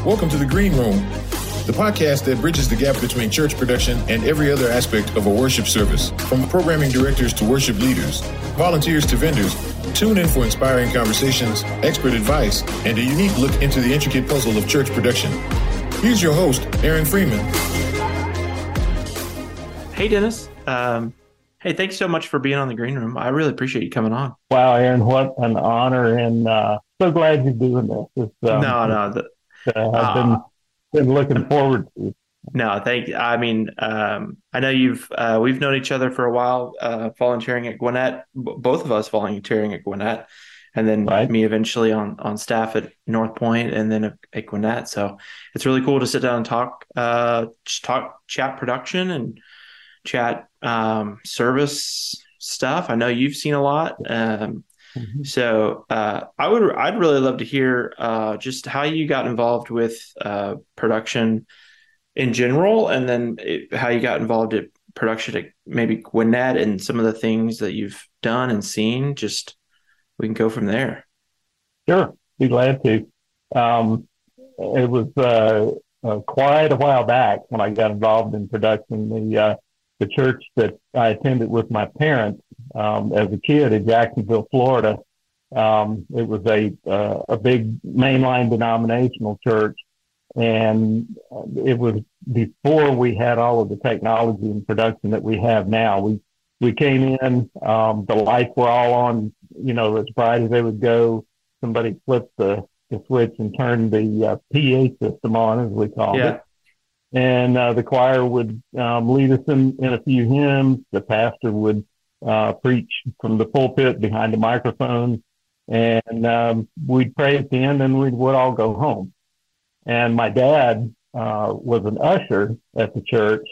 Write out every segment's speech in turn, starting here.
Welcome to The Green Room, the podcast that bridges the gap between church production and every other aspect of a worship service. From programming directors to worship leaders, volunteers to vendors, tune in for inspiring conversations, expert advice, and a unique look into the intricate puzzle of church production. Here's your host, Aaron Freeman. Hey, Dennis. Hey, thanks so much for being on The Green Room. I really appreciate you coming on. Wow, Aaron, what an honor, and so glad you're doing this. I've been looking forward to it. No, thank you. I mean, I know we've known each other for a while, volunteering at Gwinnett, both of us volunteering at Gwinnett, and then me eventually on staff at North Point and then at Gwinnett. So it's really cool to sit down and chat production and chat service stuff. I know you've seen a lot. So I'd really love to hear just how you got involved with production in general, and then how you got involved at production at maybe Gwinnett and some of the things that you've done and seen. Just we can go from there. Sure, be glad to. It was quite a while back when I got involved in production. The church that I attended with my parents as a kid in Jacksonville, Florida. It was a big mainline denominational church, and it was before we had all of the technology and production that we have now. We came in, the lights were all on, as bright as they would go. Somebody flipped the switch and turned the PA system on, as we called it. And the choir would lead us in a few hymns. The pastor would preach from the pulpit behind the microphone, and we'd pray at the end, and we would all go home. And my dad was an usher at the church,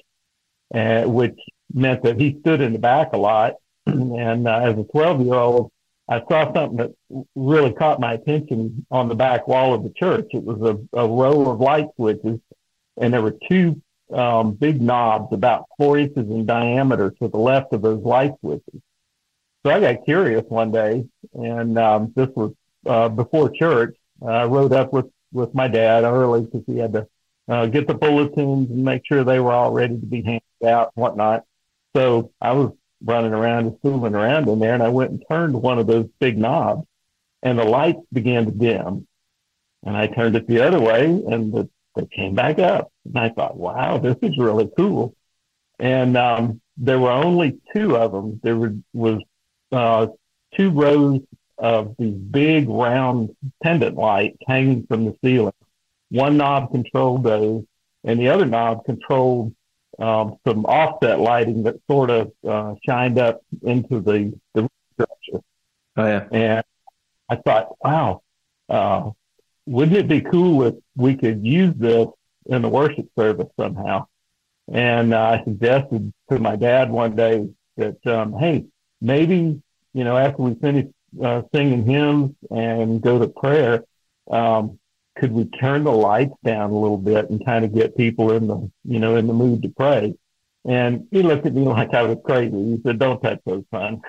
which meant that he stood in the back a lot. And as a 12-year-old, I saw something that really caught my attention on the back wall of the church. It was a row of light switches, and there were two big knobs about 4 inches in diameter to the left of those light switches. So I got curious one day, and this was before church. I rode up with my dad early because he had to get the bulletins and make sure they were all ready to be handed out and whatnot. So I was running around and fooling around in there, and I went and turned one of those big knobs, and the lights began to dim. And I turned it the other way, and they came back up. And I thought, wow, this is really cool. And there were only two of them. There was two rows of these big round pendant lights hanging from the ceiling. One knob controlled those, and the other knob controlled some offset lighting that sort of shined up into the structure. Oh, yeah. And I thought, wow, wouldn't it be cool if we could use this in the worship service somehow? And I suggested to my dad one day that, hey, maybe, after we finish singing hymns and go to prayer, could we turn the lights down a little bit and kind of get people in the mood to pray? And he looked at me like I was crazy. He said, don't touch those, son.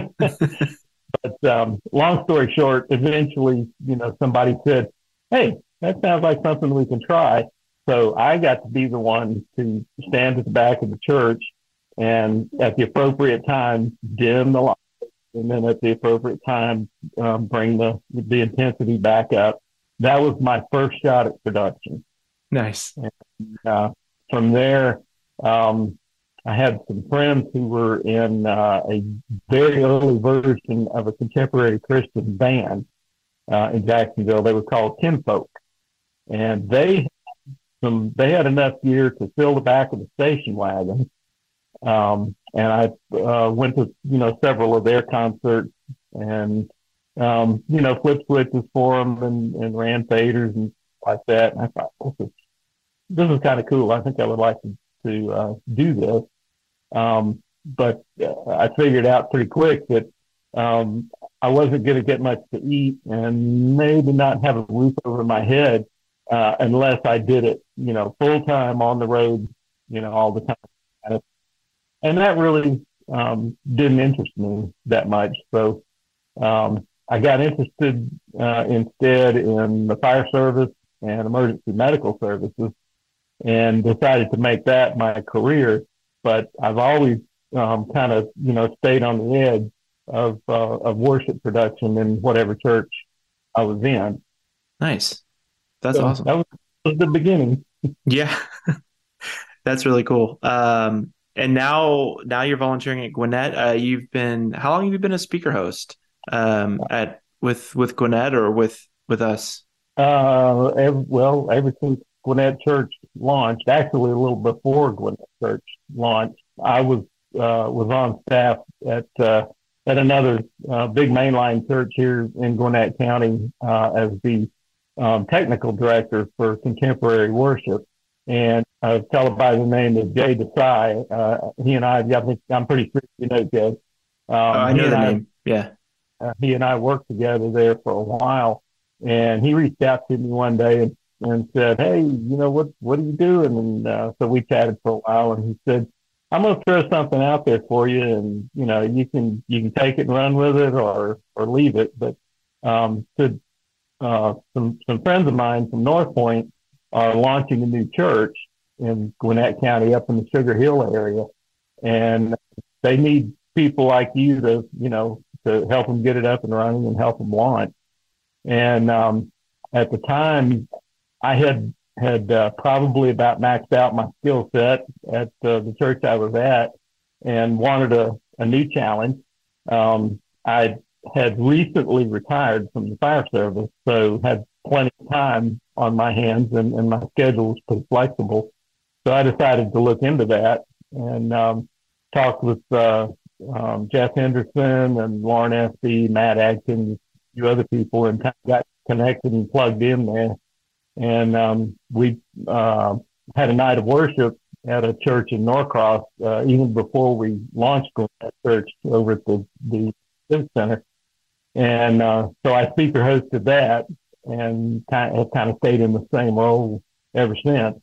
But long story short, eventually, somebody said, hey, that sounds like something we can try. So I got to be the one to stand at the back of the church and at the appropriate time, dim the lights, and then at the appropriate time, bring the intensity back up. That was my first shot at production. Nice. And, from there, I had some friends who were in a very early version of a contemporary Christian band in Jacksonville. They were called Kinfolk, and they had enough gear to fill the back of the station wagon. And I went to several of their concerts and flipped switches for them and ran faders and like that. And I thought, this is kind of cool. I think I would like to do this. But I figured out pretty quick that I wasn't going to get much to eat and maybe not have a roof over my head unless I did it, full time on the road, all the time. And that really didn't interest me that much. So I got interested instead in the fire service and emergency medical services, and decided to make that my career. But I've always kind of, stayed on the edge of worship production in whatever church I was in. Nice. That's So awesome. that was the beginning. Yeah, that's really cool. And now you're volunteering at Gwinnett. How long have you been a speaker host with Gwinnett or with us? Ever since Gwinnett Church launched, actually a little before Gwinnett Church launched, I was on staff at another big mainline church here in Gwinnett County as the technical director for contemporary worship. And a fellow by the name of Jay Desai, he and I think I'm pretty sure you know Jay. I know the name. Yeah. He and I worked together there for a while, and he reached out to me one day and said, "Hey, what are you doing?" And so we chatted for a while, and he said, "I'm going to throw something out there for you, and you can take it and run with it, or leave it." But some friends of mine from North Point are launching a new church in Gwinnett County, up in the Sugar Hill area, and they need people like you to help them get it up and running and help them launch. And at the time, I had probably about maxed out my skill set at the church I was at, and wanted a new challenge. I had recently retired from the fire service, so had plenty of time on my hands, and my schedule was pretty flexible. So I decided to look into that and talked with Jeff Henderson and Lauren Espy, Matt Adkins, a few other people, and kind of got connected and plugged in there. And we had a night of worship at a church in Norcross even before we launched that church over at the Civic Center. And so I speaker hosted that, and have kind of stayed in the same role ever since.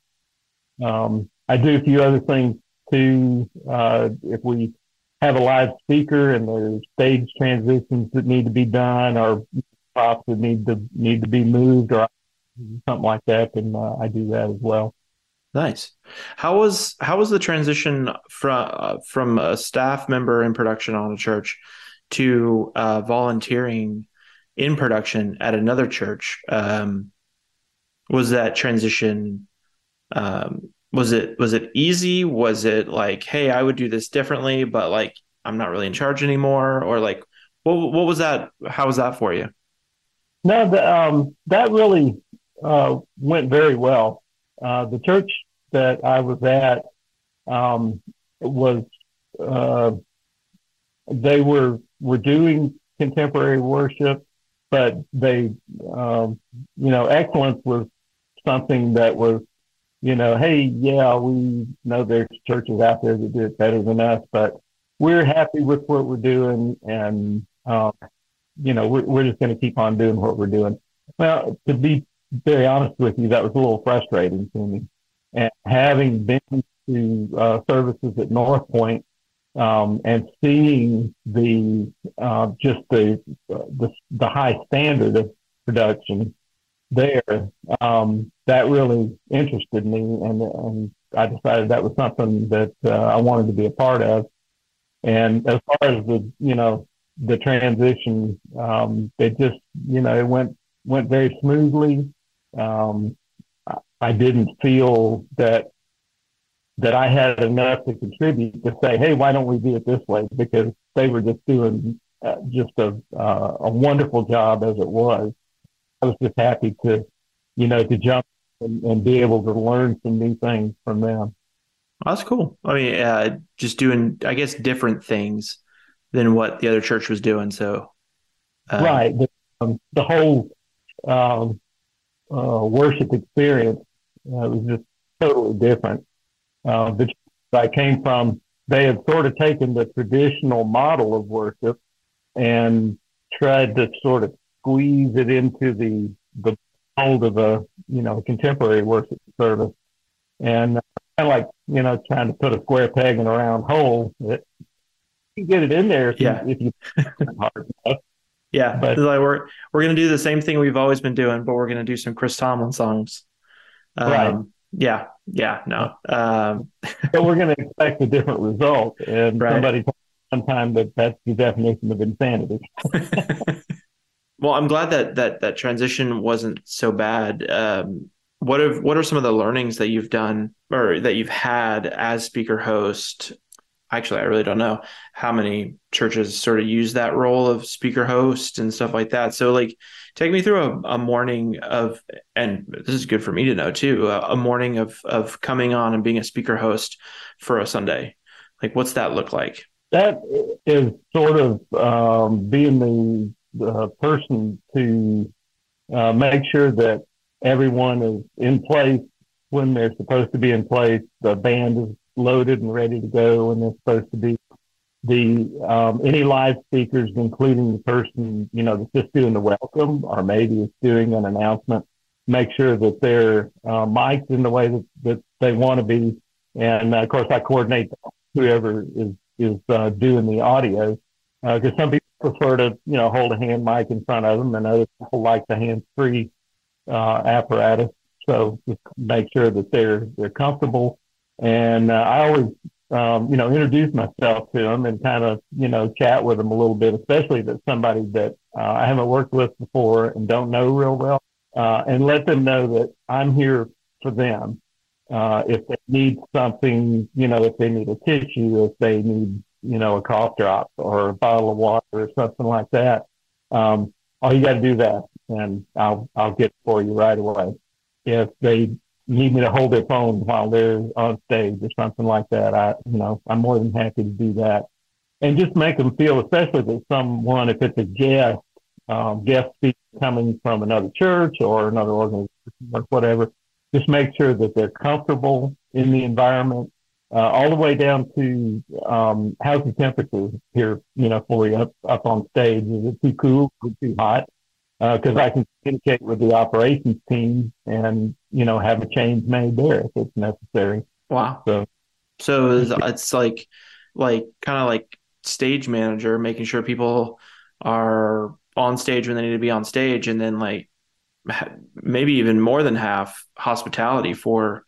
I do a few other things too. If we have a live speaker and there's stage transitions that need to be done, or props that need to be moved, or something like that, then I do that as well. Nice. How was the transition from a staff member in production on a church to volunteering in production at another church? Was that transition? Was it easy? Was it like, hey, I would do this differently, but like I'm not really in charge anymore? Or like, what was that? How was that for you? No, that really went very well. The church that I was at was they were doing contemporary worship, but they excellence was something that was, hey, yeah, we know there's churches out there that do it better than us, but we're happy with what we're doing, and we're just going to keep on doing what we're doing. Well, to be very honest with you, that was a little frustrating to me. And having been to services at North Point and seeing the high standard of production there, that really interested me, and I decided that was something that I wanted to be a part of. And as far as the transition, it just it went very smoothly. I didn't feel that I had enough to contribute to say, hey, why don't we do it this way? Because they were just doing just a wonderful job as it was. I was just happy to jump and be able to learn some new things from them. That's cool. I mean, just doing, I guess, different things than what the other church was doing. So, right. The whole worship experience was just totally different. The church I came from, they had sort of taken the traditional model of worship and tried to sort of squeeze it into the mold of a contemporary worship service, and kind of like trying to put a square peg in a round hole. You get it in there if you hard enough. Yeah, But like we're gonna do the same thing we've always been doing, but we're gonna do some Chris Tomlin songs. right. Yeah, no. So we're going to expect a different result. And Right. somebody told me one time that that's the definition of insanity. Well, I'm glad that transition wasn't so bad. What are some of the learnings that you've done or that you've had as speaker host? Actually, I really don't know how many churches sort of use that role of speaker host and stuff like that. So, like, take me through a morning of, and this is good for me to know too, a morning of coming on and being a speaker host for a Sunday. Like, what's that look like? That is sort of being the person to make sure that everyone is in place when they're supposed to be in place. The band is loaded and ready to go when they're supposed to be. Any live speakers, including the person that's just doing the welcome or maybe is doing an announcement, make sure that they're mic'd in the way that they want to be. And of course, I coordinate whoever is doing the audio because some people prefer to hold a hand mic in front of them, and other people like the hands-free apparatus. So just make sure that they're comfortable. And I always introduce myself to them and kind of chat with them a little bit, especially if it's somebody that I haven't worked with before and don't know real well, and let them know that I'm here for them. If they need something, if they need a tissue, if they need, a cough drop or a bottle of water or something like that, all you got to do that, and I'll get it for you right away. If they need me to hold their phone while they're on stage or something like that, I'm more than happy to do that, and just make them feel, especially if it's someone, if it's a guest speaker coming from another church or another organization or whatever. Just make sure that they're comfortable in the environment, all the way down to how's the temperature here, for you up on stage. Is it too cool? Is it too hot? Because I can communicate with the operations team and have a change made there if it's necessary. Wow. So it's like kind of like stage manager, making sure people are on stage when they need to be on stage, and then like maybe even more than half hospitality for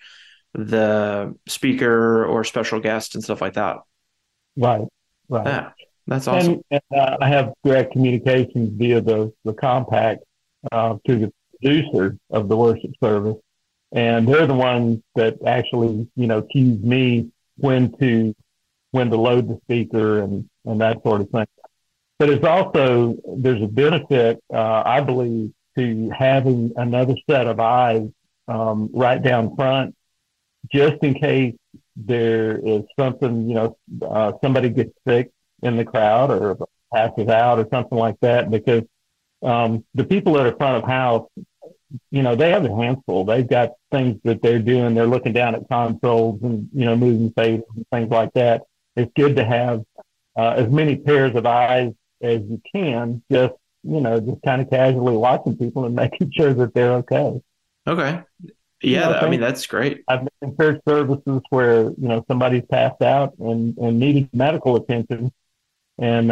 the speaker or special guest and stuff like that. Right. Yeah, that's awesome. And I have direct communications via the compact to the producer of the worship service, and they're the ones that actually cues me when to load the speaker and that sort of thing. But there's a benefit, I believe, to having another set of eyes right down front, just in case there is something, somebody gets sick in the crowd or passes out or something like that, because the people that are front of house, they have their hands full. They've got things that they're doing. Kind of down at consoles and, moving faces and things like that. It's good to have as many pairs of eyes as you can, just kind of casually watching people and making sure that they're okay. Okay. Yeah, I mean, that's great. I've been in church services where, somebody's passed out and needed medical attention. And,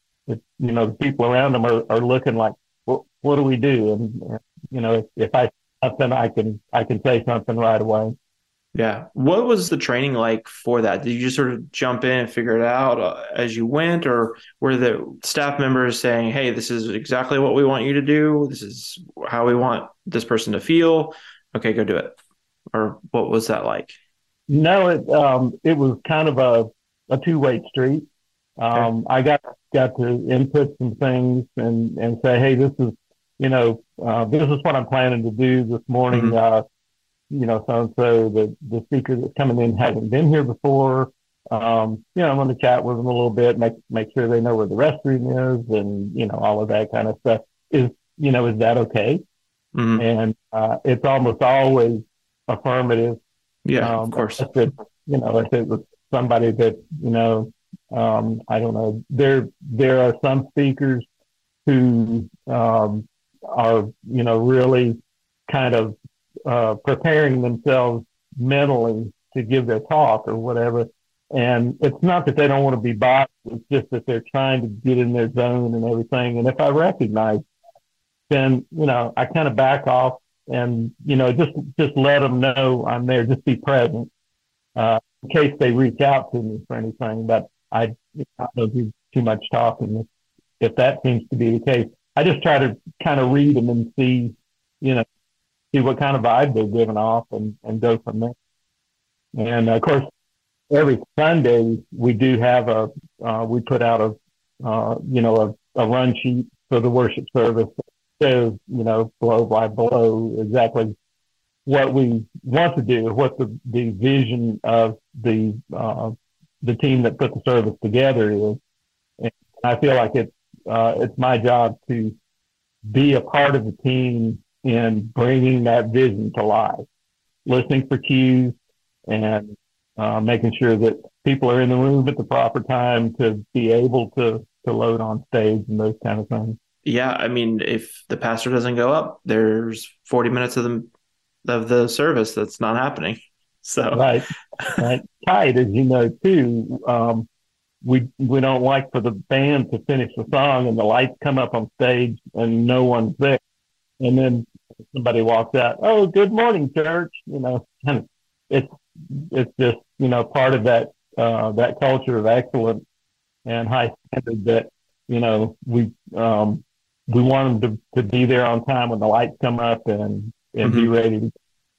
the people around them are looking like, what do we do? And if I something, I can say something right away. Yeah. What was the training like for that? Did you just sort of jump in and figure it out as you went, or were the staff members saying, hey, this is exactly what we want you to do, this is how we want this person to feel, okay, go do it? Or what was that like? No, it was kind of a two-way street. Okay. I got to input some things and say, hey, this is what I'm planning to do this morning. Mm-hmm. So-and-so, the speaker that's coming in hasn't been here before. I'm going to chat with them a little bit, make sure they know where the restroom is, and, all of that kind of stuff. Is that okay? Mm-hmm. And it's almost always affirmative. Yeah, of course. If it was somebody that, I don't know, there are some speakers who are, really kind of preparing themselves mentally to give their talk or whatever. And it's not that they don't want to be bothered. It's just that they're trying to get in their zone and everything. And if I recognize, then, I kind of back off and, just let them know I'm there. Just be present, in case they reach out to me for anything. But I don't do too much talking if that seems to be the case. I just try to kind of read them and see what kind of vibe they're giving off and go from there. And of course, every Sunday we do have we put out a run sheet for the worship service. So, blow by blow exactly what we want to do, what the vision of the team that put the service together is. And I feel like it's my job to be a part of the team in bringing that vision to life, listening for cues and making sure that people are in the room at the proper time to be able to load on stage and those kind of things. Yeah, I mean, if the pastor doesn't go up, there's 40 minutes of the service that's not happening. So right. Tight, as you know, too. We don't like for the band to finish the song and the lights come up on stage and no one's there, and then somebody walks out. Oh, good morning, church. It's just part of that culture of excellence and high standard that we want them to be there on time when the lights come up and be ready.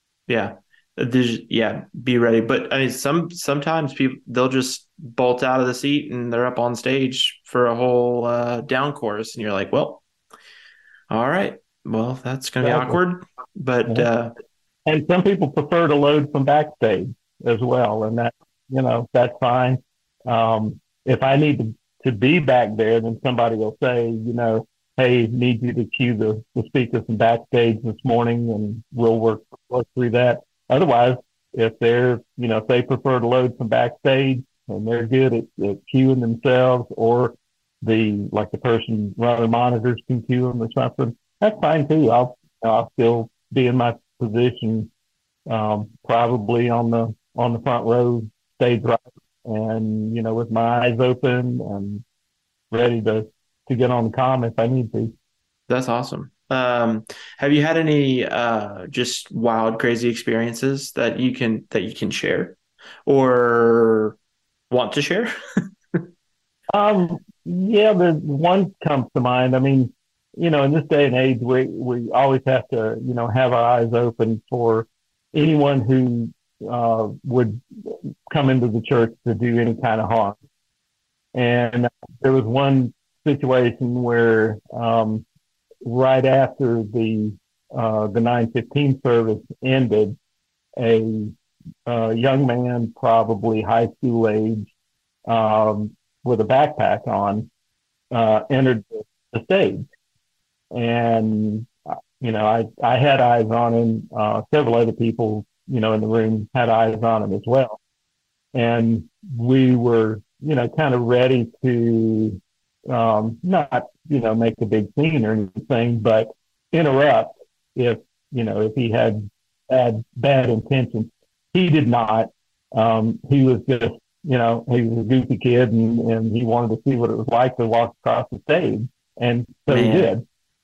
Be ready. But I mean, sometimes people, they'll just bolt out of the seat and they're up on stage for a whole down chorus, and you're like, well, all right, well, that's going to be awkward. But and some people prefer to load from backstage as well, and that's fine. If I need to be back there, then somebody will say, hey, need you to cue the speaker from backstage this morning, and we'll work through that. Otherwise, if they prefer to load from backstage and they're good at cueing themselves, or the person running monitors can cue them or something, that's fine too. I'll still be in my position, probably on the front row, stage right, and with my eyes open and ready to get on the comm if I need to. That's awesome. Have you had any just wild, crazy experiences that you can share or want to share? Yeah, there's one comes to mind. I mean, in this day and age, we always have to, have our eyes open for anyone who would come into the church to do any kind of harm. And there was one situation where right after the 9:15 service ended, a young man, probably high school age, with a backpack on, entered the stage. And, I had eyes on him. Several other people, in the room had eyes on him as well. And we were, kind of ready to, not, make a big scene or anything, but interrupt if he had bad intentions. He did not. He was just, he was a goofy kid and he wanted to see what it was like to walk across the stage. And so he did.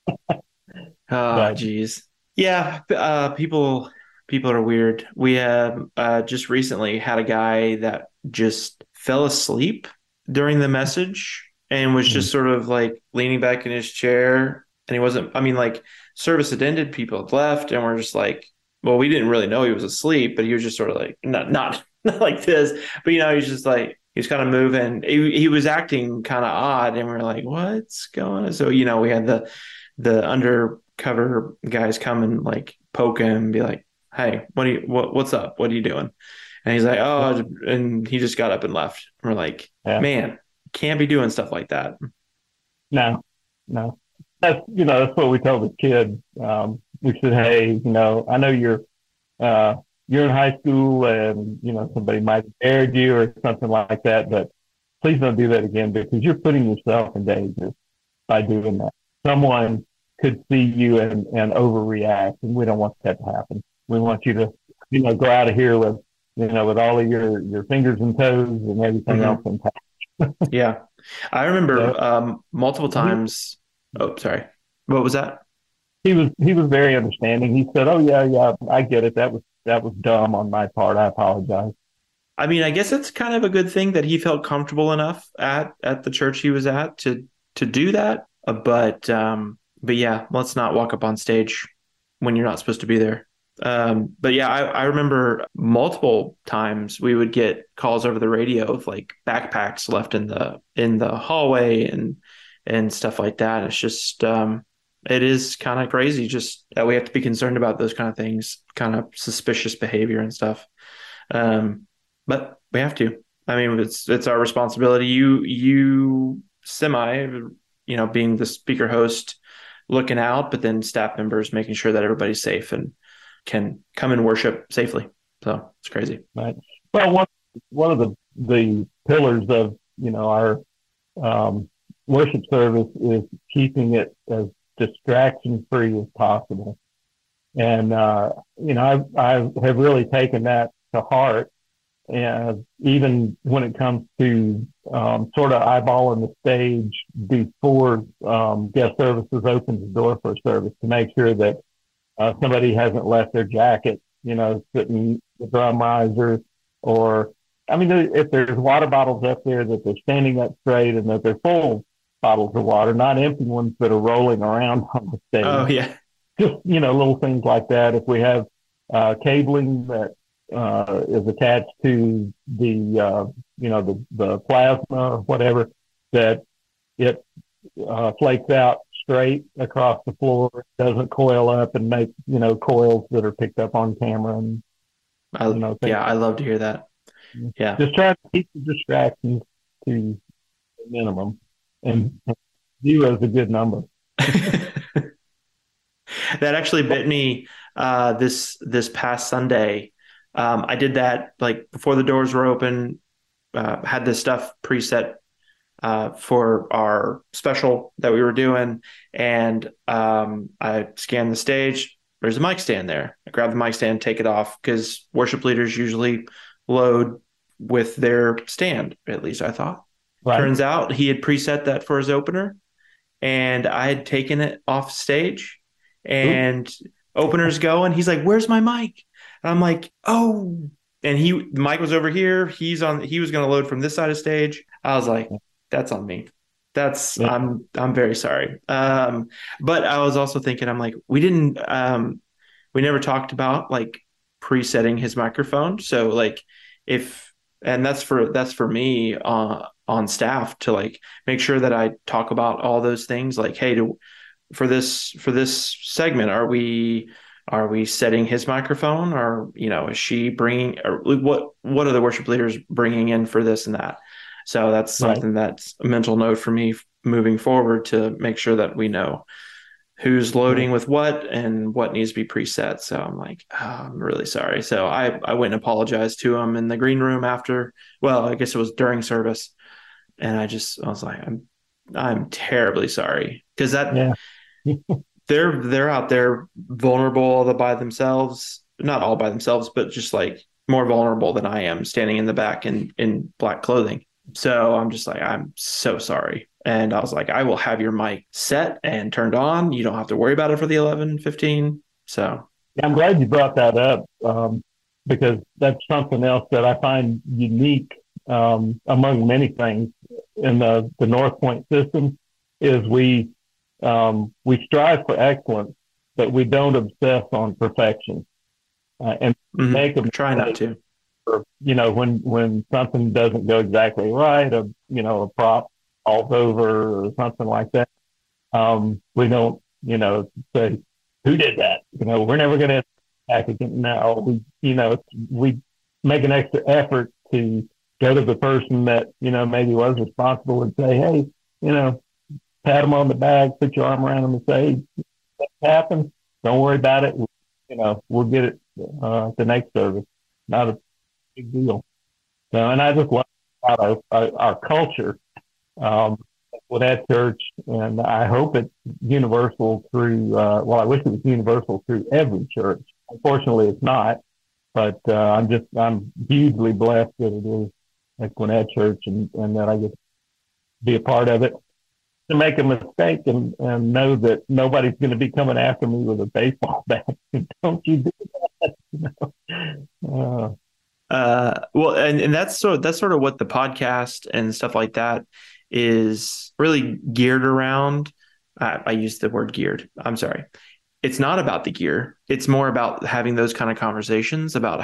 Oh, geez. Yeah. People are weird. We have just recently had a guy that just fell asleep during the message and was just sort of like leaning back in his chair. And he wasn't, service had ended, people had left, and we're just like, well, we didn't really know he was asleep, but he was just sort of like, not like this, but he was just like, he was kind of moving. He was acting kind of odd, and we were like, what's going on? So, we had the undercover guys come and like poke him and be like, hey, what's up? What are you doing? And he's like, oh, and he just got up and left. And we're like, man, can't be doing stuff like that. No. That's what we told the kid. We said, hey, I know you're in high school and, somebody might have dared you or something like that, but please don't do that again, because you're putting yourself in danger by doing that. Someone could see you and overreact, and we don't want that to happen. We want you to, go out of here with with all of your fingers and toes and everything else intact. Yeah. I remember Yeah. multiple times. Oh, sorry. What was that? He was very understanding. He said, "Oh yeah, I get it. That was dumb on my part. I apologize." I mean, I guess it's kind of a good thing that he felt comfortable enough at the church he was at to do that. But yeah, let's not walk up on stage when you're not supposed to be there. But yeah, I remember multiple times we would get calls over the radio of like backpacks left in the hallway and stuff like that. It's just it is kind of crazy just that we have to be concerned about those kind of things, kind of suspicious behavior and stuff. But we have to. I mean, it's our responsibility. You being the speaker host, looking out, but then staff members making sure that everybody's safe and can come and worship safely. So it's crazy. Right. Well, one of the pillars of our worship service is keeping it as distraction free as possible, and I have really taken that to heart. And even when it comes to sort of eyeballing the stage before guest services opens the door for service to make sure that somebody hasn't left their jacket, sitting in the drum riser, or I mean, if there's water bottles up there, that they're standing up straight and that they're full bottles of water, not empty ones that are rolling around on the stage. Oh yeah, just little things like that. If we have cabling that is attached to the the plasma or whatever, that it flakes out straight across the floor, doesn't coil up and make coils that are picked up on camera. And I love to hear that. Yeah, just try to keep the distractions to a minimum, and 0 is a good number. That actually bit me this past Sunday. I did that like before the doors were open, had this stuff preset for our special that we were doing. And I scanned the stage. There's a mic stand there. I grabbed the mic stand, take it off, because worship leaders usually load with their stand, at least I thought. Right. Turns out he had preset that for his opener, and I had taken it off stage, and openers go, and he's like, "Where's my mic?" And I'm like, "Oh," and the mic was over here. He was going to load from this side of stage. I was like, "That's on me. I'm very sorry." But I was also thinking, I'm like, we never talked about like presetting his microphone. So like that's for me on staff to like make sure that I talk about all those things. Like, hey, for this segment, are we setting his microphone, or is she bringing, or what are the worship leaders bringing in for this and that? So that's something that's a mental note for me moving forward, to make sure that we know who's loading with what and what needs to be preset. So I'm like, I'm really sorry. So I went and apologized to him in the green room after. Well, I guess it was during service, and I was like, I'm terribly sorry, because they're out there vulnerable all by themselves, not all by themselves, but just like more vulnerable than I am, standing in the back in black clothing. So I'm just like, I'm so sorry. And I was like, I will have your mic set and turned on. You don't have to worry about it for the 11:15. So I'm glad you brought that up, because that's something else that I find unique among many things in the North Point system, is we strive for excellence, but we don't obsess on perfection, and make them try not to. Or, when something doesn't go exactly right, a prop falls over or something like that, we don't say, who did that? We're never going to attack again. No, we make an extra effort to go to the person that maybe was responsible and say, hey, pat them on the back, put your arm around them and say, that happened. Don't worry about it. We'll get it the next service. Not a big deal. So, and I just love about our culture with that church, and I hope it's universal through. I wish it was universal through every church. Unfortunately, it's not. But I'm hugely blessed that it is at Gwinnett Church, and that I get to be a part of it. To make a mistake and know that nobody's going to be coming after me with a baseball bat. Don't you do that? Well, and that's sort of what the podcast and stuff like that is really geared around. I used the word geared. I'm sorry. It's not about the gear. It's more about having those kind of conversations about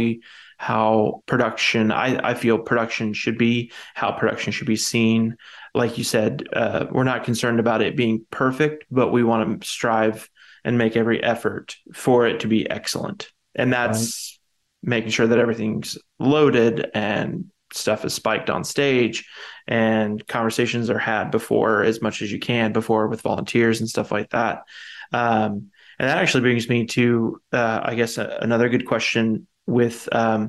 how production, I feel production should be, how production should be seen. Like you said, we're not concerned about it being perfect, but we want to strive and make every effort for it to be excellent. And that's making sure that everything's loaded and stuff is spiked on stage and conversations are had before, as much as you can before, with volunteers and stuff like that. And that actually brings me to, I guess, another good question with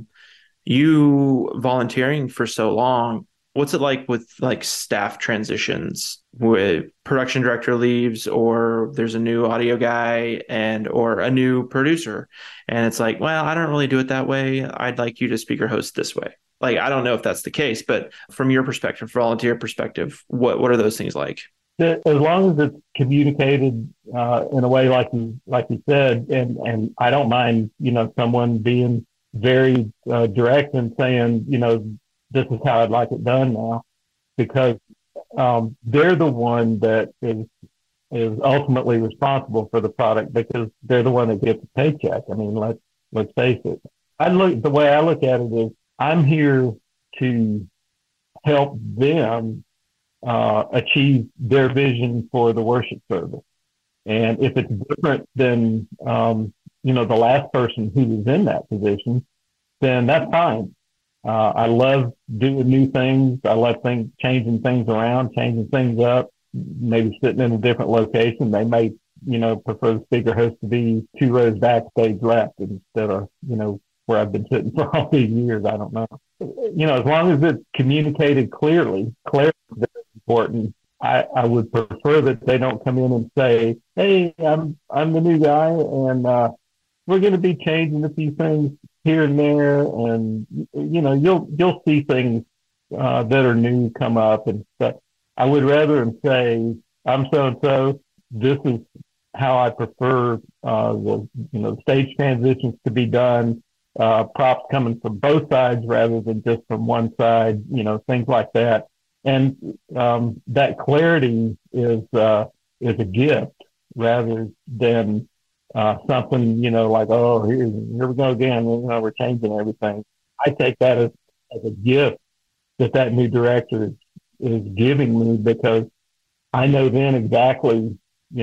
you volunteering for so long. What's it like with like staff transitions, with production director leaves, or there's a new audio guy or a new producer, and it's like, well, I don't really do it that way. I'd like you to speaker host this way. Like, I don't know if that's the case, but from your perspective, volunteer perspective, what are those things like? As long as it's communicated in a way like you said, and I don't mind, someone being very direct and saying, this is how I'd like it done now, because they're the one that is ultimately responsible for the product, because they're the one that gets the paycheck. I mean, let's face it. The way I look at it is, I'm here to help them achieve their vision for the worship service. And if it's different than, the last person who was in that position, then that's fine. I love doing new things. I love changing things around, changing things up, maybe sitting in a different location. They may, prefer the speaker host to be 2 rows backstage left instead of, where I've been sitting for all these years. I don't know. As long as it's communicated clearly, clarity is very important. I would prefer that they don't come in and say, hey, I'm the new guy, and we're going to be changing a few things here and there, and you'll see things that are new come up and stuff. I would rather them say, I'm so and so. This is how I prefer the stage transitions to be done. Props coming from both sides rather than just from one side. Things like that. And that clarity is a gift rather than something, like, oh, here we go again. We're changing everything. I take that as a gift that new director is giving me, because I know then exactly,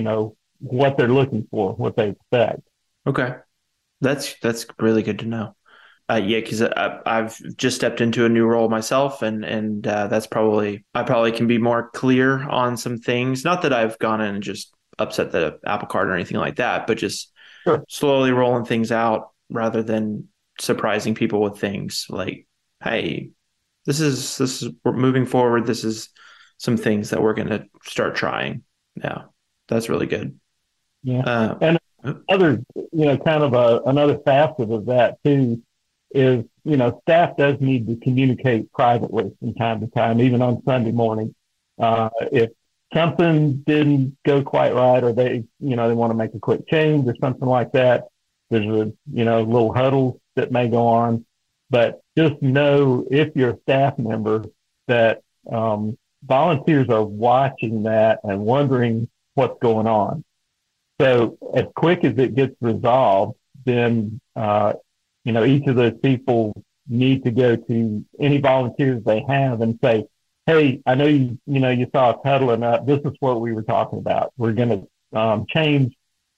what they're looking for, what they expect. Okay. That's really good to know. Because I've just stepped into a new role myself, and that's I probably can be more clear on some things. Not that I've gone in and just upset the apple cart or anything like that, but just slowly rolling things out rather than surprising people with things like, hey, this is we're moving forward. This is some things that we're going to start trying. Yeah, that's really good. Yeah, and other, kind of another facet of that too is, staff does need to communicate privately from time to time, even on Sunday morning. If something didn't go quite right, or they want to make a quick change or something like that, there's a, little huddle that may go on. But just know, if you're a staff member, that volunteers are watching that and wondering what's going on. So as quick as it gets resolved, then, each of those people need to go to any volunteers they have and say, hey, I know you saw us huddling up. This is what we were talking about. We're going to change,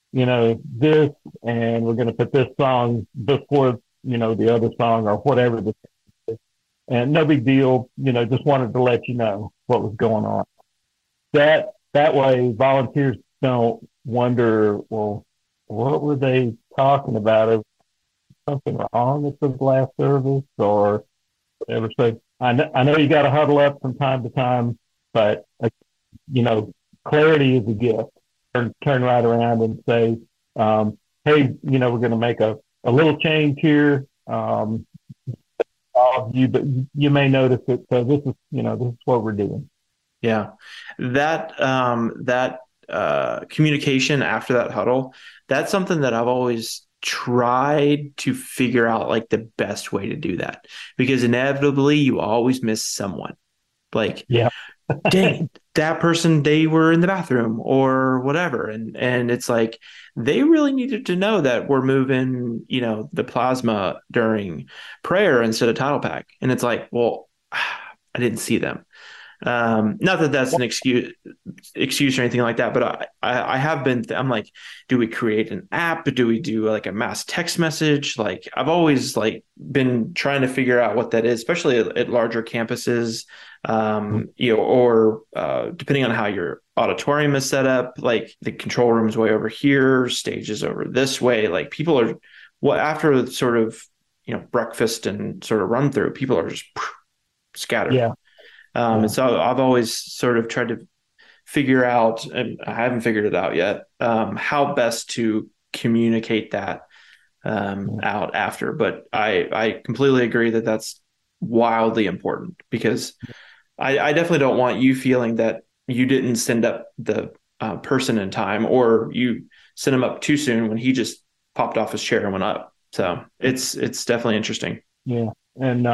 this, and we're going to put this song before, the other song, or whatever this is. And no big deal, just wanted to let you know what was going on. That way volunteers don't wonder, well, what were they talking about? Is something wrong with the last service or whatever? So I know you got to huddle up from time to time, but clarity is a gift. Turn right around and say, hey, we're going to make a little change here. all of you, but you may notice it. So this is what we're doing. Yeah. That communication after that huddle, that's something that I've always tried to figure out like the best way to do that, because inevitably you always miss someone. Like, Yeah. dang, that person, they were in the bathroom or whatever. And it's like they really needed to know that we're moving, the plasma during prayer instead of title pack. And it's like, well, I didn't see them. Not that that's an excuse or anything like that, but I have been, I'm like, do we create an app? Do we do like a mass text message? Like I've always like been trying to figure out what that is, especially at larger campuses, or depending on how your auditorium is set up, like the control room's way over here, stage is over this way. Like people are, after sort of, breakfast and sort of run through, people are just scattered. Yeah. And so I've always sort of tried to figure out, and I haven't figured it out yet, how best to communicate that out after. But I completely agree that that's wildly important, because I definitely don't want you feeling that you didn't send up the person in time, or you sent him up too soon when he just popped off his chair and went up. So it's definitely interesting. Yeah. And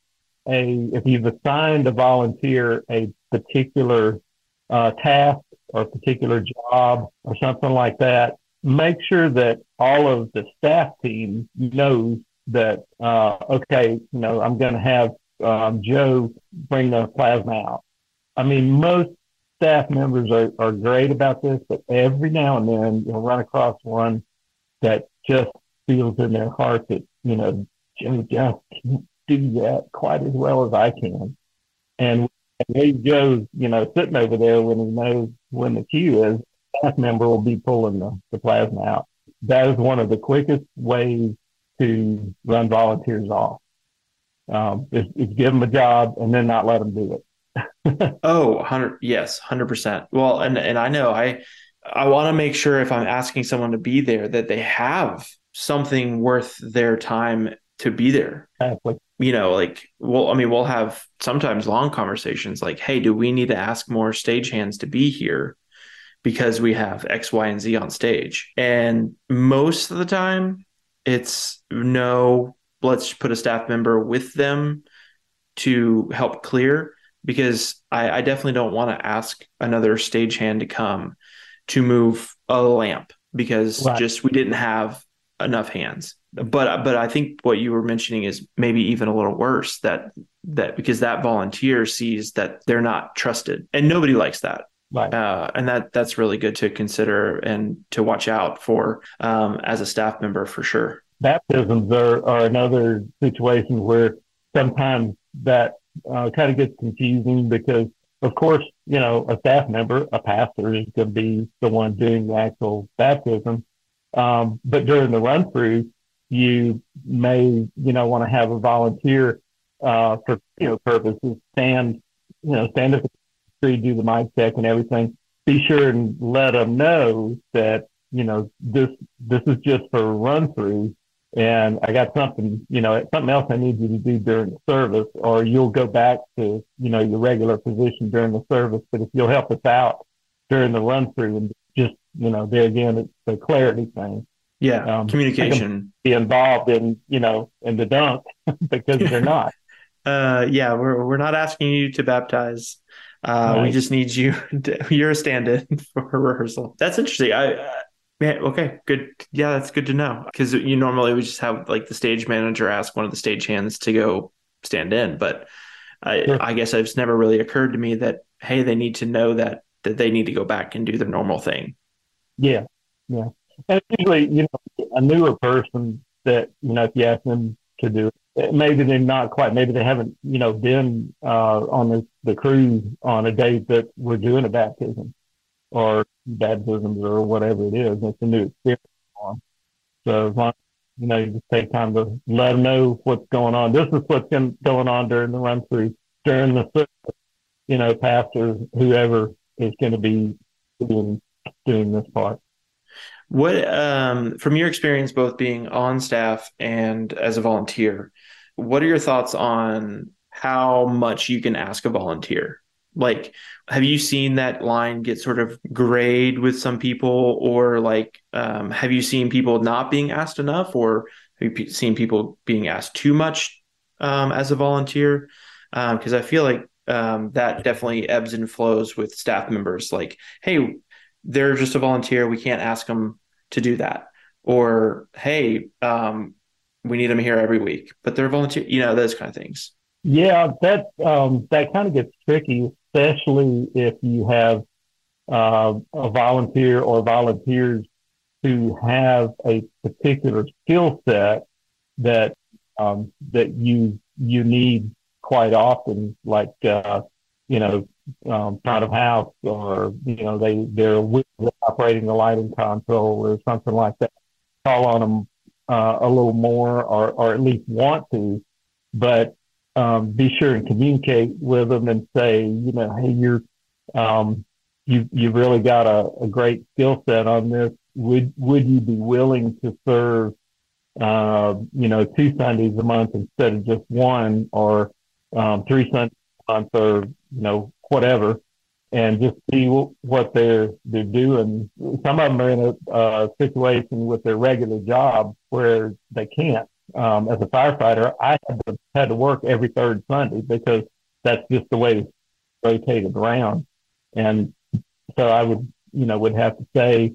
if you've assigned a volunteer a particular task or a particular job or something like that, make sure that all of the staff team knows that, okay, I'm going to have Joe bring the plasma out. I mean, most staff members are great about this, but every now and then you'll run across one that just feels in their heart that, Joe just can't do that quite as well as I can. And when Joe's, sitting over there when he knows when the cue is, staff member will be pulling the plasma out. That is one of the quickest ways to run volunteers off. Is give them a job and then not let them do it. Oh, 100%. Well, and I know I want to make sure if I'm asking someone to be there that they have something worth their time to be there. Exactly. We'll have sometimes long conversations like, hey, do we need to ask more stagehands to be here because we have X, Y, and Z on stage? And most of the time it's no, let's put a staff member with them to help clear, because I definitely don't want to ask another stagehand to come to move a lamp because just we didn't have enough hands. But I think what you were mentioning is maybe even a little worse, that because that volunteer sees that they're not trusted, and nobody likes that. Right. And that's really good to consider and to watch out for as a staff member, for sure. Baptisms are another situation where sometimes that kind of gets confusing, because of course, a staff member, a pastor, is going to be the one doing the actual baptism. But during the run through, you may, want to have a volunteer for purposes stand at the tree, do the mic check and everything. Be sure and let them know that this is just for a run through, and I got something else I need you to do during the service, or you'll go back to your regular position during the service. But if you'll help us out during the run through, and just there again, it's the clarity thing. Yeah, communication. Be involved in the dunk because they're not. Yeah, we're not asking you to baptize. Right. We just need you. You're a stand-in for rehearsal. That's interesting. Okay, good. Yeah, that's good to know, because you normally would just have like the stage manager ask one of the stagehands to go stand in, but I guess it's never really occurred to me that, hey, they need to know that they need to go back and do their normal thing. Yeah. And usually, a newer person that, if you ask them to do it, maybe they're not quite, maybe they haven't, been on the cruise on a day that we're doing a baptism or baptisms or whatever it is. It's a new experience for them. So as long as, you just take time to let them know what's going on. This is what's going on during the run through, during the service, pastors, whoever is going to be doing this part. What, from your experience, both being on staff and as a volunteer, what are your thoughts on how much you can ask a volunteer? Like, have you seen that line get sort of grayed with some people, or like, have you seen people not being asked enough, or have you seen people being asked too much, as a volunteer? Because I feel like that definitely ebbs and flows with staff members. Like, hey, they're just a volunteer. We can't ask them to do that. Or, hey, we need them here every week, but they're volunteer, those kind of things. Yeah, that kind of gets tricky, especially if you have a volunteer or volunteers who have a particular skill set that that you need quite often, like front of house, or they're operating the lighting console or something like that. Call on them a little more, or at least want to, but be sure and communicate with them and say, hey, you've really got a great skill set on this. Would you be willing to serve 2 Sundays a month instead of just one, or 3 Sundays a month, or whatever, and just see what they're doing. Some of them are in a situation with their regular job where they can't. As a firefighter, I had to work every third Sunday because that's just the way it's rotated around. And so I would have to say,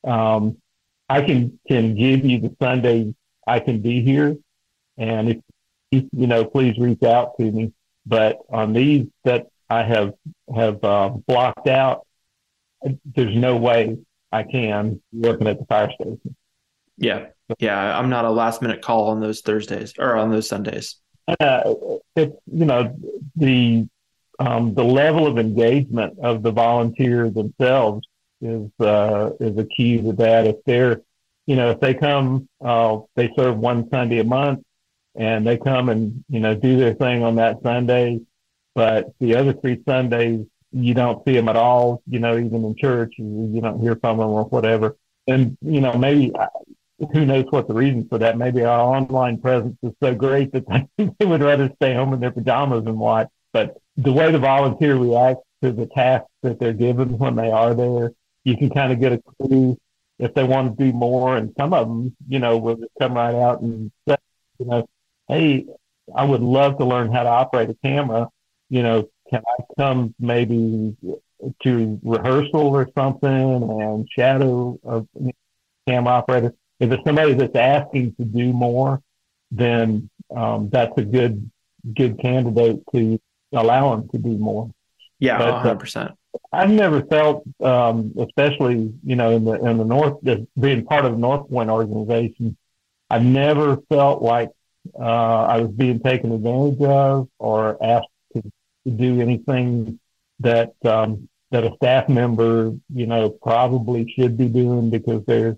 I can give you the Sunday I can be here, and if please reach out to me. But on these that I have blocked out, there's no way I can working at the fire station. Yeah. Yeah. I'm not a last minute call on those Thursdays or on those Sundays. It's, the level of engagement of the volunteers themselves is a key to that. If they're, if they come, they serve 1 Sunday a month, and they come and, do their thing on that Sunday, but the other 3 Sundays, you don't see them at all, even in church, you don't hear from them or whatever. And, maybe, who knows what the reason for that? Maybe our online presence is so great that they would rather stay home in their pajamas and watch. But the way the volunteer reacts to the tasks that they're given when they are there, you can kind of get a clue if they want to do more. And some of them, will just come right out and say, hey, I would love to learn how to operate a camera. Can I come maybe to rehearsal or something and shadow a camera operator? If it's somebody that's asking to do more, then that's a good candidate to allow them to do more. Yeah, 100%. I've never felt, especially in the North, being part of the North Point organization, I've never felt like I was being taken advantage of or asked to do anything that a staff member probably should be doing, because there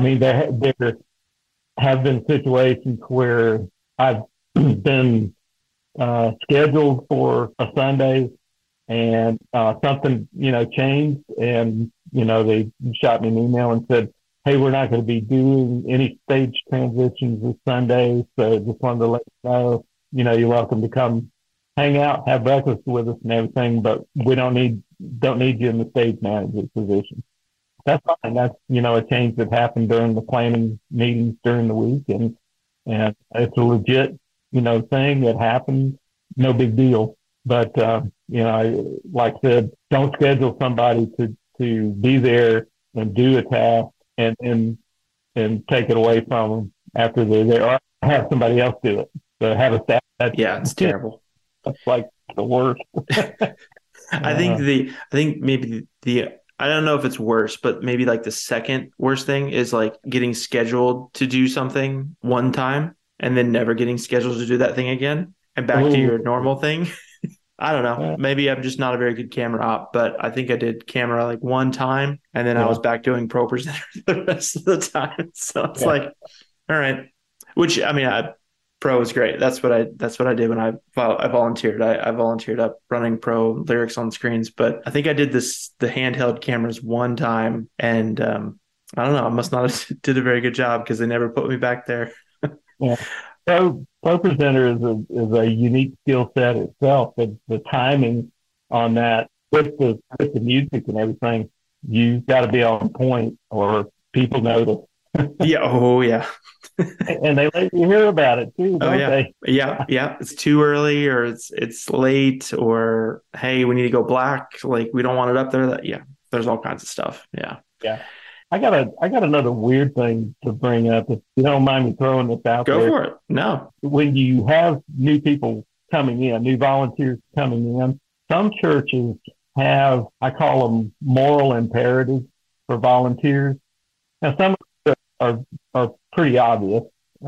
have been situations where I've been scheduled for a Sunday, and something changed, and they shot me an email and said, hey, we're not going to be doing any stage transitions this Sunday, so just wanted to let you know, you're welcome to come hang out, have breakfast with us and everything, but we don't need you in the stage manager position. That's fine. That's, a change that happened during the planning meetings during the week, and it's a legit, thing that happened. No big deal. But, like I said, don't schedule somebody to be there and do a task and take it away from them after they're there, or have somebody else do it. So have a staff. It's terrible. That's like the worst. I think maybe I don't know if it's worse, but maybe like the second worst thing is like getting scheduled to do something one time and then never getting scheduled to do that thing again and back to your normal thing. I don't know. Maybe I'm just not a very good camera op, but I think I did camera like one time, and then I was back doing pro presenter the rest of the time. So it's like, all right. Which, pro is great. That's what I did when I volunteered. I volunteered up running pro lyrics on screens, but I think I did the handheld cameras one time, and I don't know. I must not have did a very good job because they never put me back there. Yeah. Pro presenter is a unique skill set itself. The timing on that with the music and everything, you've got to be on point or people notice. Yeah. Oh, yeah. And they let you hear about it too, Oh don't yeah. they? Yeah. Yeah. It's too early or it's late or hey, we need to go black. Like we don't want it up there. That yeah. There's all kinds of stuff. Yeah. Yeah. I got another weird thing to bring up if you don't mind me throwing this out Go there. for it. No. When you have new people coming in, new volunteers coming in, some churches have, I call them moral imperatives for volunteers. Now, some of them are pretty obvious.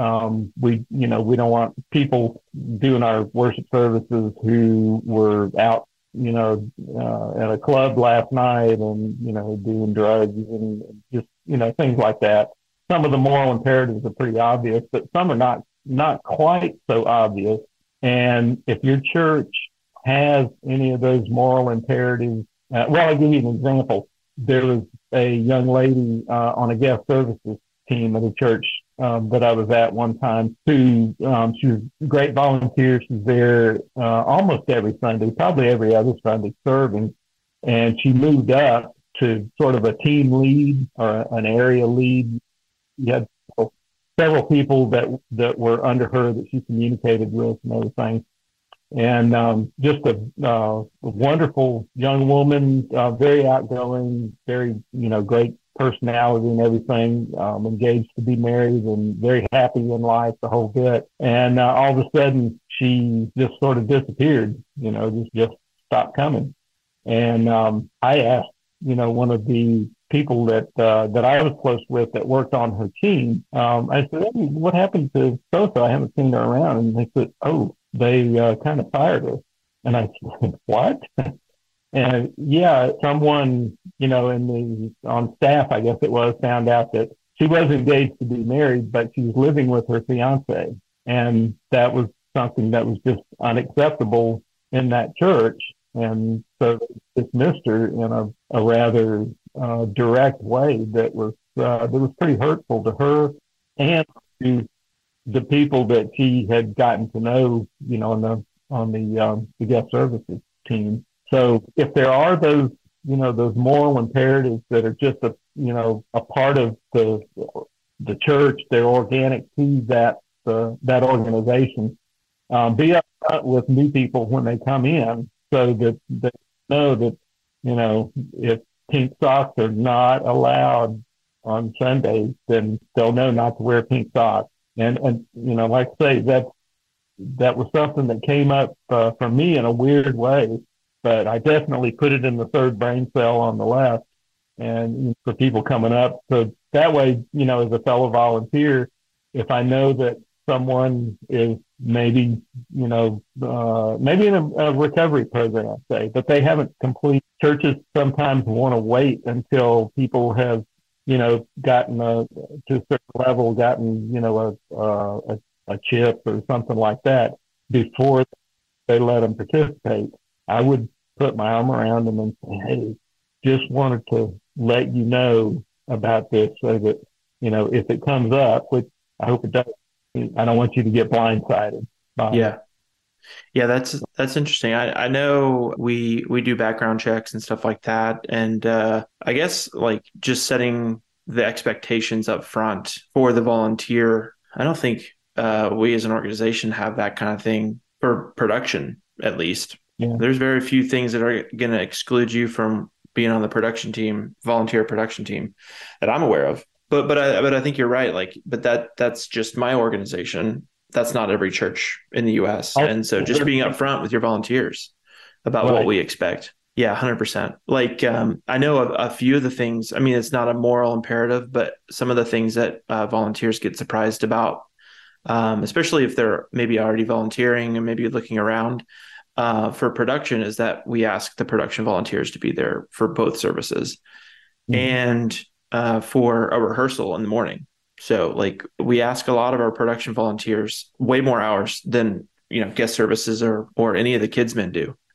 We don't want people doing our worship services who were out, at a club last night and, doing drugs and just, things like that. Some of the moral imperatives are pretty obvious, but some are not quite so obvious. And if your church has any of those moral imperatives, I'll give you an example. There was a young lady on a guest services team at a church that I was at one time who she was a great volunteer. She's there almost every Sunday, probably every other Sunday serving. And she moved up to sort of a team lead or an area lead. You had several people that were under her that she communicated with and everything. And just a wonderful young woman, very outgoing, very, great personality and everything, engaged to be married and very happy in life, the whole bit. And all of a sudden, she just sort of disappeared, just stopped coming. And I asked, one of the people that I was close with that worked on her team, I said, hey, what happened to so-so? I haven't seen her around. And they said, oh, they kind of fired her. And I said, what? And yeah, someone, on staff, I guess it was, found out that she was engaged to be married, but she was living with her fiance. And that was something that was just unacceptable in that church. And so they dismissed her in a rather direct way that was pretty hurtful to her and to the people that she had gotten to know, on the guest services team. So if there are those moral imperatives that are just a part of the church, they're organic to that organization. Be upfront with new people when they come in, so that they know that if pink socks are not allowed on Sundays, then they'll know not to wear pink socks. And like I say, that was something that came up for me in a weird way, but I definitely put it in the third brain cell on the left, and for people coming up. So that way, as a fellow volunteer, if I know that someone is maybe in a recovery program, say, but they haven't complete. Churches sometimes want to wait until people have, gotten to a certain level, gotten, a chip or something like that before they let them participate. I would put my arm around them and say, hey, just wanted to let you know about this so that, if it comes up, which I hope it does, I don't want you to get blindsided. Yeah. Yeah, that's interesting. I know we do background checks and stuff like that. And I guess like just setting the expectations up front for the volunteer. I don't think we as an organization have that kind of thing for production, at least. Yeah. There's very few things that are going to exclude you from being on the production team, volunteer production team, that I'm aware of. But I think you're right. Like, but that's just my organization. That's not every church in the U.S. And so just being upfront with your volunteers about what we expect. Yeah, 100%. Like, I know a few of the things, I mean, it's not a moral imperative, but some of the things that volunteers get surprised about, especially if they're maybe already volunteering and maybe looking around for production, is that we ask the production volunteers to be there for both services and for a rehearsal in the morning. So like we ask a lot of our production volunteers way more hours than, guest services or any of the kids men do.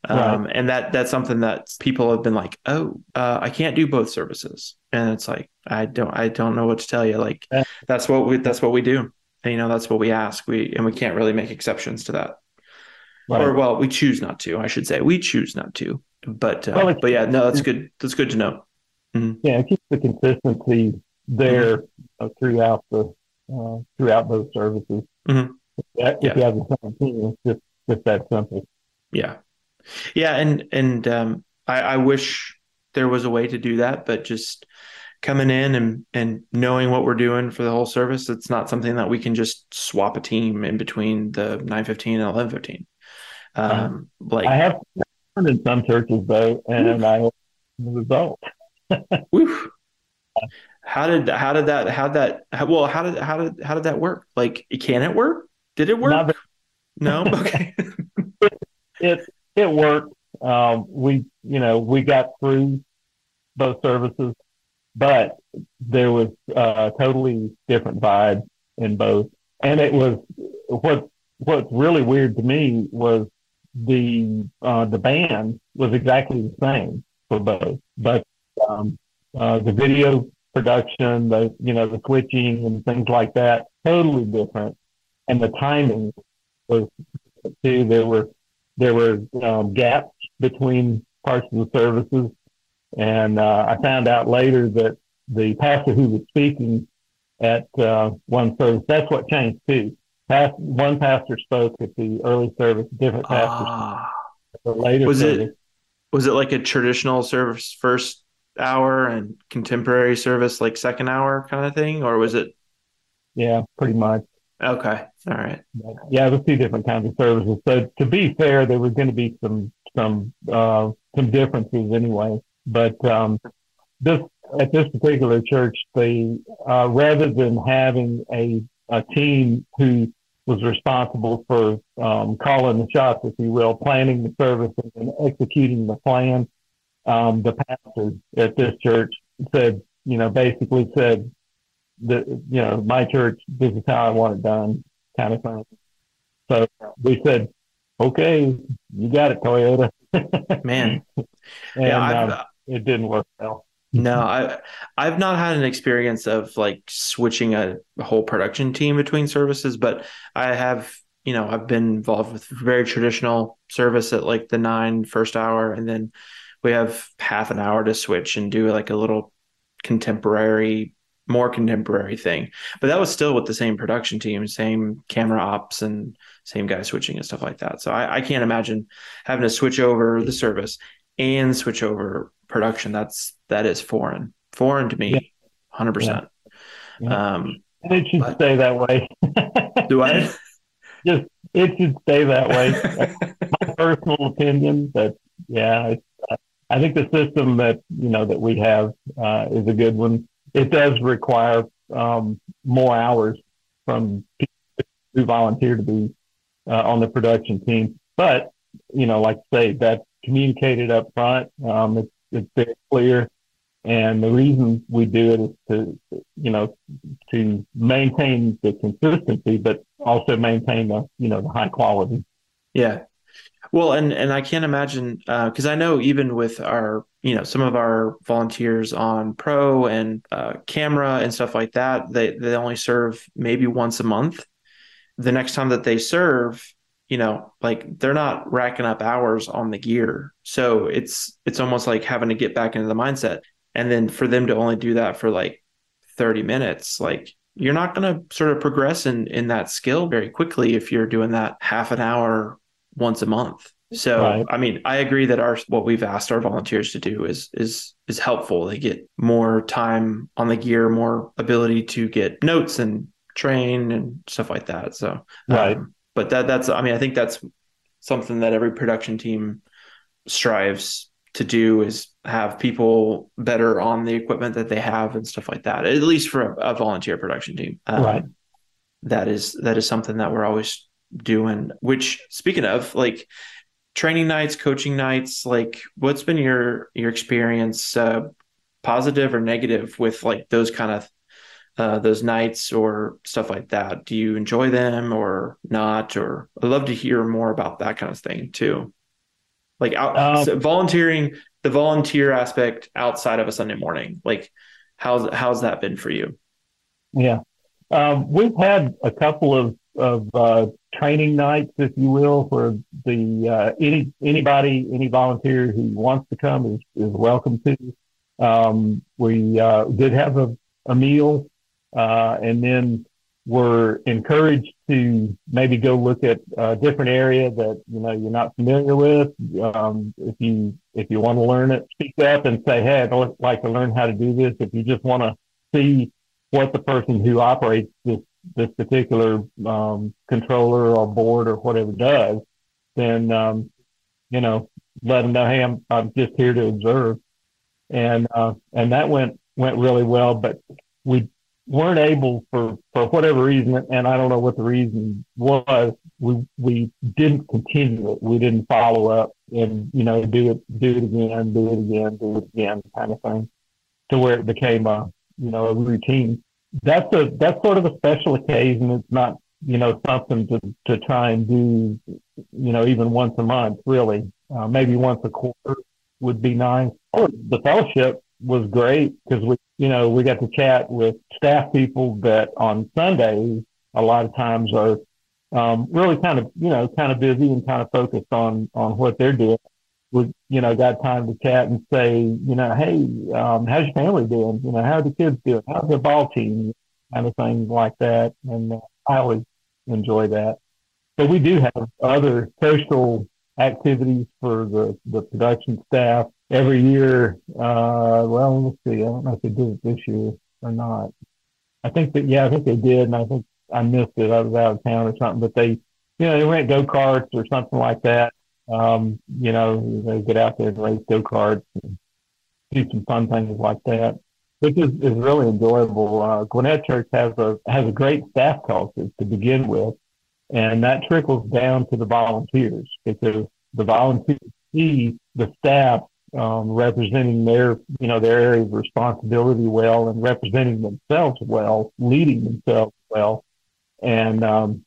And that's something that people have been like, oh, I can't do both services. And it's like, I don't know what to tell you. Like, that's what we do. And, that's what we ask. We can't really make exceptions to that. Right. Or, well, we choose not to, I should say. We choose not to. But yeah, no, that's good. That's good to know. Mm-hmm. Yeah, keep the consistency there throughout those services. Mm-hmm. If you have the same team, it's just that simple. Yeah. Yeah. And I wish there was a way to do that, but just coming in and knowing what we're doing for the whole service, it's not something that we can just swap a team in between the 9:15 and 11:15. Like I have in some churches though, and I the result. How did that work? Like, can it work? Did it work? No. Okay. It worked. We got through both services, but there was a totally different vibe in both. And it was what's really weird to me was the band was exactly the same for both, but the video production, the switching and things like that, totally different, and the timing was too. There were gaps between parts of the services, and I found out later that the pastor who was speaking at one service, that's what changed too. One pastor spoke at the early service, different pastors at the later service. Was it like a traditional service first hour and contemporary service like second hour kind of thing, or was it? Yeah, pretty much. Okay, all right. Yeah, there's two different kinds of services. So to be fair, there was going to be some differences anyway. But at this particular church, they rather than having a team who was responsible for calling the shots, if you will, planning the service and executing the plan, the pastor at this church basically said that, my church, this is how I want it done, kind of thing. So we said, okay, you got it, Toyota. Man. And it didn't work well. No, I've not had an experience of like switching a whole production team between services, but I have, I've been involved with very traditional service at like the 9 first hour, and then we have half an hour to switch and do like a little more contemporary thing. But that was still with the same production team, same camera ops and same guy switching and stuff like that. So I can't imagine having to switch over the service and switch over production. That is foreign to me, 100%. Yeah. And it should stay that way. Do I? It should stay that way. That's my personal opinion, but I think the system that we have is a good one. It does require more hours from people who volunteer to be on the production team, but like I say, that's communicated up front. It's very clear, and the reason we do it is to maintain the consistency, but also maintain the high quality. Yeah. Well, and I can't imagine, because I know even with our, some of our volunteers on pro and camera and stuff like that, they only serve maybe once a month. The next time that they serve, like they're not racking up hours on the gear. So it's almost like having to get back into the mindset. And then for them to only do that for like 30 minutes, like you're not going to sort of progress in that skill very quickly if you're doing that half an hour once a month. So, right. I mean, I agree that what we've asked our volunteers to do is helpful. They get more time on the gear, more ability to get notes and train and stuff like that. So, right. But I think that's something that every production team strives to do, is have people better on the equipment that they have and stuff like that, at least for a volunteer production team. Right. That is something that we're always doing, which, speaking of, like, training nights, coaching nights, like, what's been your experience, positive or negative, with like those kind of those nights or stuff like that? Do you enjoy them or not? Or I'd love to hear more about that kind of thing too. Like so volunteering, the volunteer aspect outside of a Sunday morning. Like how's that been for you? Yeah. We've had a couple of training nights, if you will, where any volunteer who wants to come is welcome to. We did have a meal, and then we're encouraged to maybe go look at a different area that you're not familiar with. If you want to learn it, speak up and say, "Hey, I'd like to learn how to do this." If you just want to see what the person who operates this particular controller or board or whatever does, then let them know, "Hey, I'm just here to observe," and that went really well. But we weren't able, for whatever reason, and I don't know what the reason was. We didn't continue it. We didn't follow up and do it again, kind of thing, to where it became a routine. That's sort of a special occasion. It's not something to try and do even once a month, really. Maybe once a quarter would be nice. The fellowship was great because we got to chat with staff people that on Sundays a lot of times are really kind of busy and kind of focused on what they're doing. We got time to chat and say, "Hey, how's your family doing? How's the kids doing? How's the ball team?" Kind of things like that. And I always enjoy that. But we do have other social activities for the production staff every year. Well, let's see. I don't know if they did it this year or not. I think they did, and I think I missed it. I was out of town or something. But they rent go-karts or something like that. They get out there and race go-karts and do some fun things like that, which is really enjoyable. Gwinnett Church has a great staff culture to begin with, and that trickles down to the volunteers, because the volunteers see the staff representing their area of responsibility well, and representing themselves well, leading themselves well, and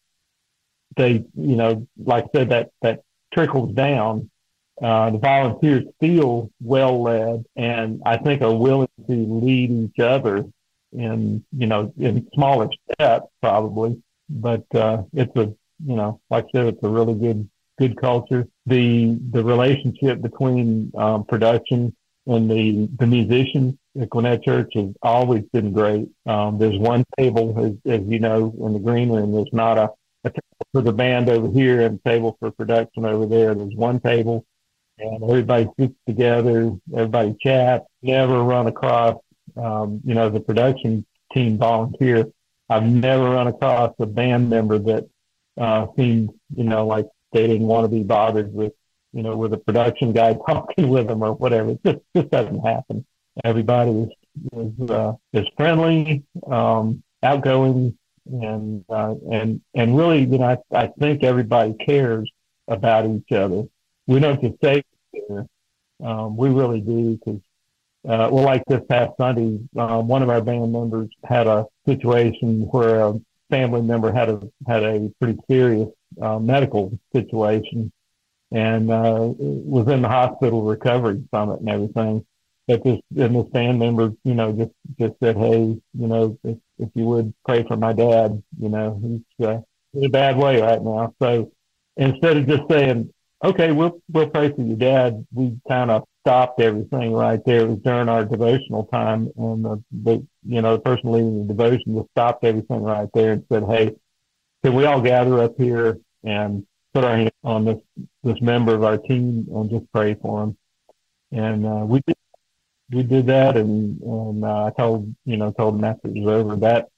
they like I said, that trickles down. The volunteers feel well led, and I think are willing to lead each other in smaller steps probably, but it's like I said, it's a really good culture. The relationship between production and the musicians at Gwinnett Church has always been great. There's one table, as you know, in the green room. There's not a table for the band over here and a table for production over there. There's one table, and everybody sits together, everybody chats. Never run across, the production team volunteer. I've never run across a band member that seemed, like they didn't want to be bothered with a production guy talking with them or whatever. It just doesn't happen. Everybody is friendly, outgoing, and really, I think everybody cares about each other. We don't just say it, we really do, because like this past Sunday, one of our band members had a situation where a family member had a pretty serious medical situation, and was in the hospital recovering from it and everything. But this band member, just said, "Hey, if you would pray for my dad, he's in a bad way right now." So instead of just saying, "Okay, we'll pray for your dad," we kind of stopped everything right there. It was during our devotional time, and the person leading the devotion just stopped everything right there and said, "Hey, can we all gather up here and put our hands on this member of our team and just pray for him?" And we did that, and I told him after it was over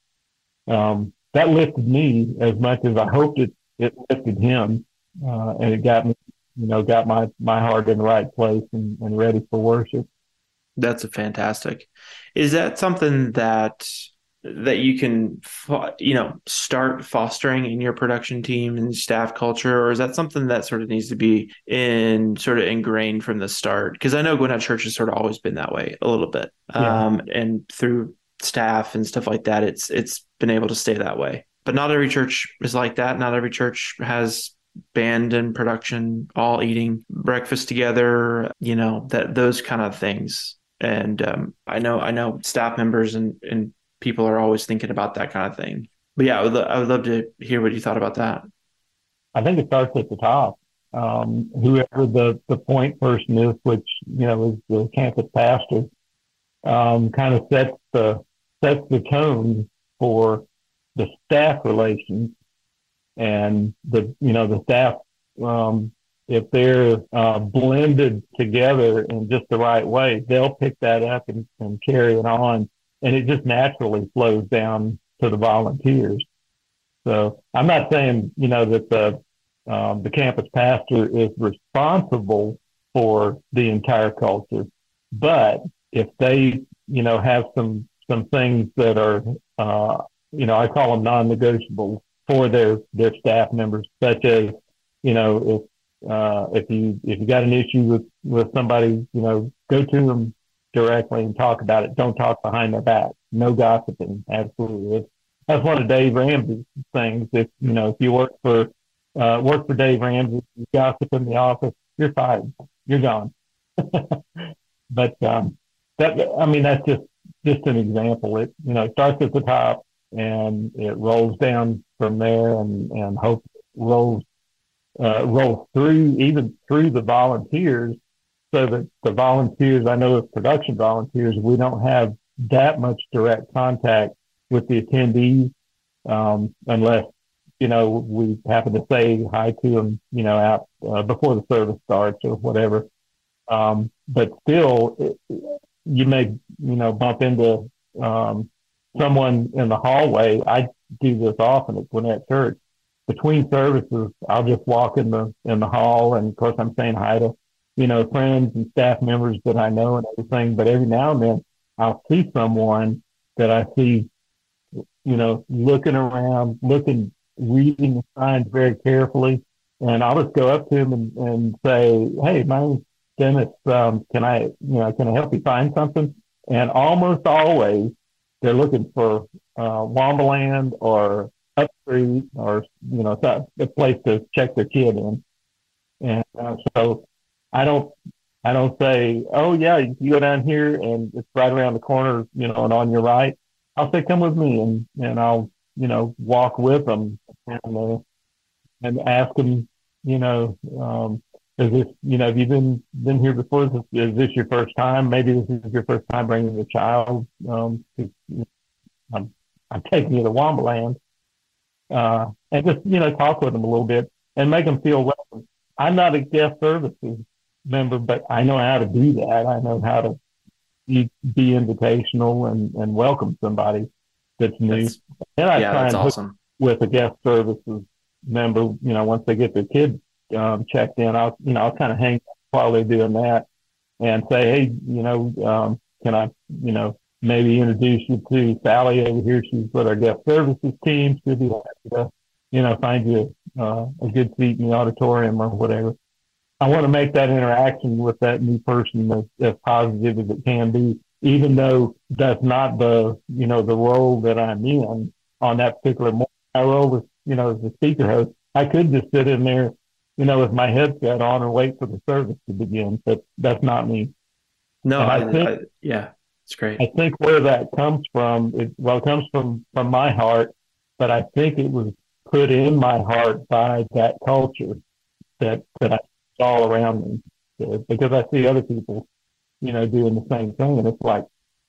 that lifted me as much as I hoped it lifted him, and it got me, got my heart in the right place and ready for worship. That's fantastic. Is that something that you can, start fostering in your production team and staff culture, or is that something that sort of needs to be sort of ingrained from the start? Because I know Gwinnett Church has sort of always been that way a little bit, and through staff and stuff like that, it's been able to stay that way. But not every church is like that. Not every church has band and production all eating breakfast together, that those kind of things. And I know staff members and people are always thinking about that kind of thing. But yeah, I would love to hear what you thought about that. I think it starts at the top. Whoever the point person is, which, is the campus pastor, kind of sets the tone for the staff relations, and the staff, if they're blended together in just the right way, they'll pick that up and carry it on, and it just naturally flows down to the volunteers. So I'm not saying, that the campus pastor is responsible for the entire culture, but if they, have some things that are, I call them non-negotiable for their staff members, such as, if you got an issue with somebody, go to them directly and talk about it. Don't talk behind their back. No gossiping. Absolutely. That's one of Dave Ramsey's things. If you work for Dave Ramsey, you gossip in the office, you're fired. You're gone. But that's just an example. It starts at the top and it rolls down from there, and hope rolls through, even through the volunteers, so that the volunteers, I know as production volunteers, we don't have that much direct contact with the attendees, unless, we happen to say hi to them, out before the service starts or whatever. But still, you may, bump into someone in the hallway. I do this often at Gwinnett Church. Between services, I'll just walk in the hall, and of course I'm saying hi to, friends and staff members that I know and everything. But every now and then I'll see someone that I see, looking around, reading the signs very carefully, and I'll just go up to him and say, "Hey, my name's Dennis. Can I help you find something?" And almost always they're looking for Womberland or Upstreet, or a place to check their kid in. And so I don't say, "Oh yeah, you go down here and it's right around the corner, and on your right." I'll say, "Come with me," and I'll walk with them and ask them, is this, have you been here before? Is this your first time? Maybe this is your first time bringing a child. I'm taking you to Womberland, and just talk with them a little bit and make them feel welcome. I'm not a guest services member, but I know how to do that. I know how to be invitational and welcome somebody that's new. And I try and awesome. With a guest services member, once they get their kids checked in, I'll kind of hang while they're doing that and say, "Hey, can I, maybe introduce you to Sally over here? She's with our guest services team. She'll be happy to, find you a good seat in the auditorium or whatever." I want to make that interaction with that new person as positive as it can be, even though that's not the role that I'm in on that particular morning. My role was, as the speaker host. I could just sit in there, with my headset on and wait for the service to begin, but that's not me. No, I think, it's great. I think where that comes from, it comes from my heart, but I think it was put in my heart by that culture that I saw all around me, because I see other people, doing the same thing, and it's like,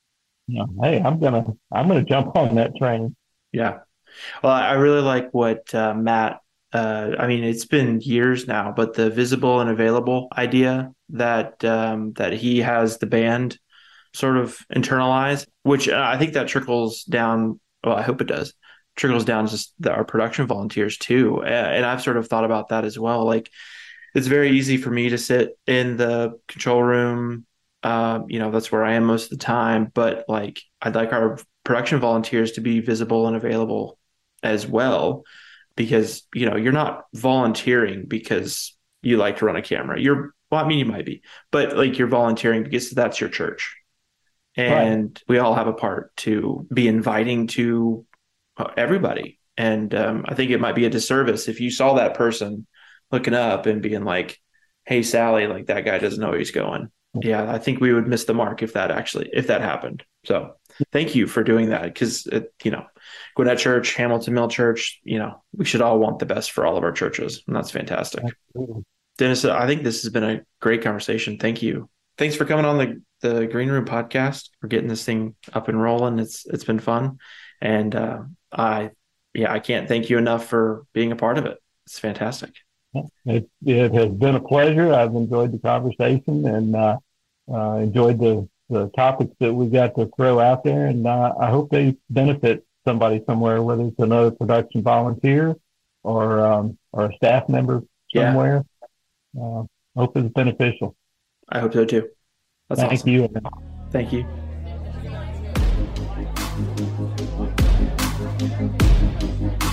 hey, I'm gonna jump on that train. Yeah. Well, I really like what Matt. It's been years now, but the visible and available idea that he has the band sort of internalized, which I think that trickles down. Well, I hope it does. Trickles down just our production volunteers too, and I've sort of thought about that as well. Like, it's very easy for me to sit in the control room. That's where I am most of the time. But like, I'd like our production volunteers to be visible and available as well, because you're not volunteering because you like to run a camera. You might be, but like, you're volunteering because that's your church, and right. We all have a part to be inviting to everybody. And I think it might be a disservice if you saw that person hooking up and being like, hey, Sally, like that guy doesn't know where he's going. Yeah, I think we would miss the mark if that happened. So thank you for doing that, because Gwinnett Church, Hamilton Mill Church, we should all want the best for all of our churches, and that's fantastic. Absolutely. Dennis, I think this has been a great conversation. Thank you. Thanks for coming on the Green Room podcast. We're getting this thing up and rolling. It's been fun, and I can't thank you enough for being a part of it. It's fantastic. It has been a pleasure. I've enjoyed the conversation and enjoyed the topics that we got to throw out there. And I hope they benefit somebody somewhere, whether it's another production volunteer or a staff member somewhere. Hope it's beneficial. I hope so too. That's Thank awesome. you. Thank you.